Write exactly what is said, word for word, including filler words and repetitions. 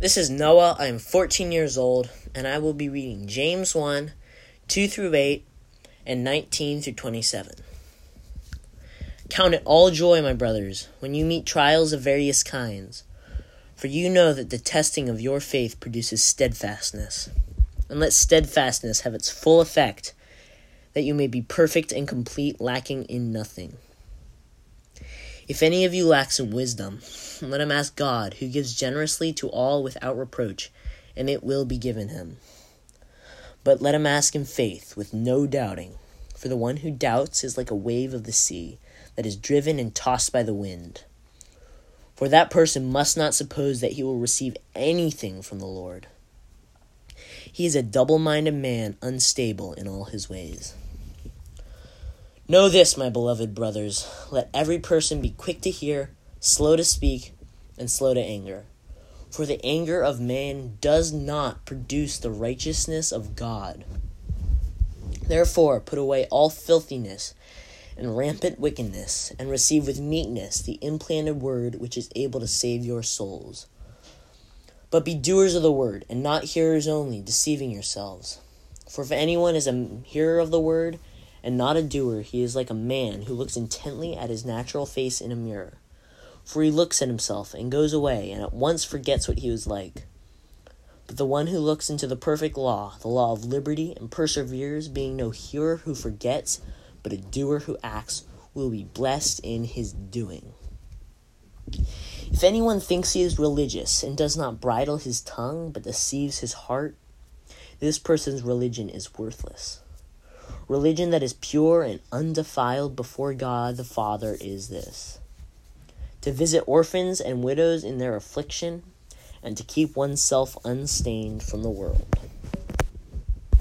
This is Noah. I am fourteen years old, and I will be reading James one, two through eight, and nineteen through twenty-seven. Count it all joy, my brothers, when you meet trials of various kinds, for you know that the testing of your faith produces steadfastness. And let steadfastness have its full effect, that you may be perfect and complete, lacking in nothing. If any of you lacks in wisdom, let him ask God, who gives generously to all without reproach, and it will be given him. But let him ask in faith, with no doubting. For the one who doubts is like a wave of the sea, that is driven and tossed by the wind. For that person must not suppose that he will receive anything from the Lord. He is a double-minded man, unstable in all his ways. Know this, my beloved brothers, let every person be quick to hear, slow to speak, and slow to anger. For the anger of man does not produce the righteousness of God. Therefore, put away all filthiness and rampant wickedness, and receive with meekness the implanted word which is able to save your souls. But be doers of the word, and not hearers only, deceiving yourselves. For if anyone is a hearer of the word, and not a doer, he is like a man who looks intently at his natural face in a mirror. For he looks at himself, and goes away, and at once forgets what he was like. But the one who looks into the perfect law, the law of liberty, and perseveres, being no hearer who forgets, but a doer who acts, will be blessed in his doing. If anyone thinks he is religious, and does not bridle his tongue, but deceives his heart, this person's religion is worthless. Religion that is pure and undefiled before God the Father is this: to visit orphans and widows in their affliction, and to keep oneself unstained from the world.